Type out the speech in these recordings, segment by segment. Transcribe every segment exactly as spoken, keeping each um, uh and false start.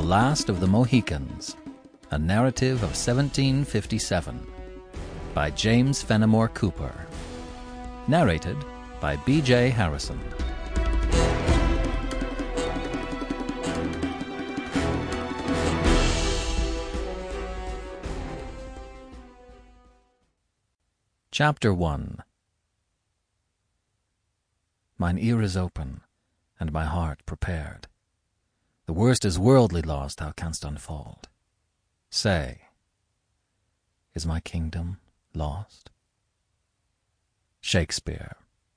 The Last of the Mohicans, a narrative of seventeen fifty-seven, by James Fenimore Cooper. Narrated by B J Harrison. Chapter one. Mine ear is open, and my heart prepared. The worst is worldly loss thou canst unfold. Say, is my kingdom lost? Shakespeare.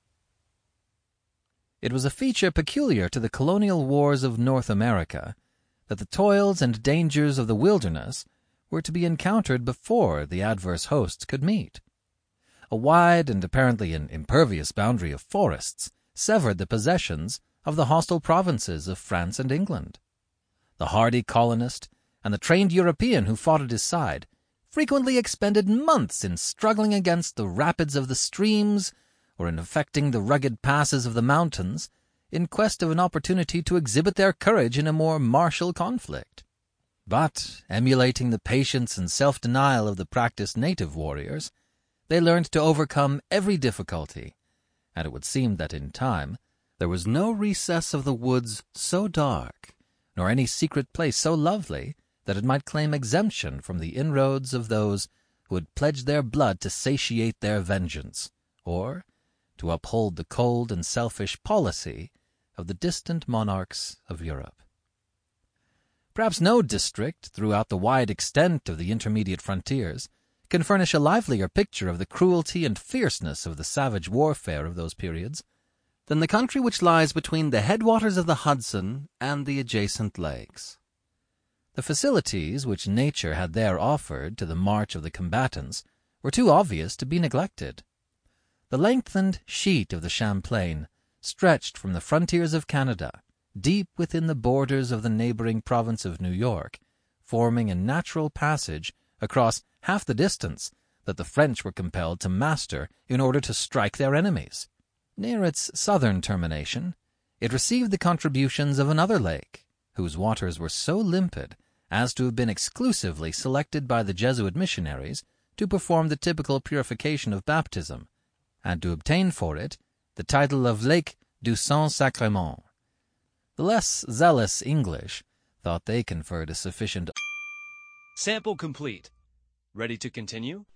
It was a feature peculiar to the colonial wars of North America that the toils and dangers of the wilderness were to be encountered before the adverse hosts could meet. A wide and apparently an impervious boundary of forests severed the possessions of the hostile provinces of France and England. The hardy colonist and the trained European who fought at his side frequently expended months in struggling against the rapids of the streams or in effecting the rugged passes of the mountains in quest of an opportunity to exhibit their courage in a more martial conflict. But, emulating the patience and self-denial of the practiced native warriors, they learned to overcome every difficulty, and it would seem that in time there was no recess of the woods so dark, nor any secret place so lovely, that it might claim exemption from the inroads of those who had pledged their blood to satiate their vengeance, or to uphold the cold and selfish policy of the distant monarchs of Europe. Perhaps no district throughout the wide extent of the intermediate frontiers can furnish a livelier picture of the cruelty and fierceness of the savage warfare of those periods than the country which lies between the headwaters of the Hudson and the adjacent lakes. The facilities which nature had there offered to the march of the combatants were too obvious to be neglected. The lengthened sheet of the Champlain stretched from the frontiers of Canada, deep within the borders of the neighboring province of New York, forming a natural passage across half the distance that the French were compelled to master in order to strike their enemies. Near its southern termination, it received the contributions of another lake, whose waters were so limpid as to have been exclusively selected by the Jesuit missionaries to perform the typical purification of baptism, and to obtain for it the title of Lake du Saint-Sacrement. The less zealous English thought they conferred a sufficient... Sample complete. Ready to continue?